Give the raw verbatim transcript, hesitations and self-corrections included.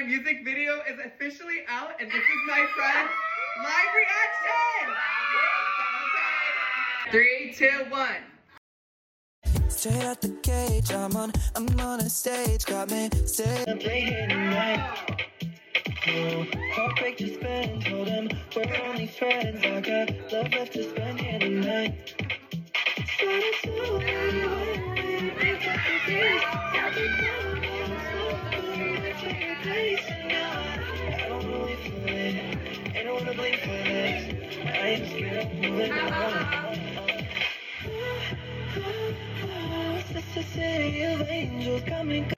music video is officially out, and this is my friend's live reaction. Three, two, one. Straight out the cage, I'm on, I'm on a stage, got me celebrating tonight. Oh, heartbreak to spend, told him we're only friends. I got love left to spend here tonight. I don't know if you're it, I don't wanna blink for this. I am scared of moving on. It's the city of angels coming.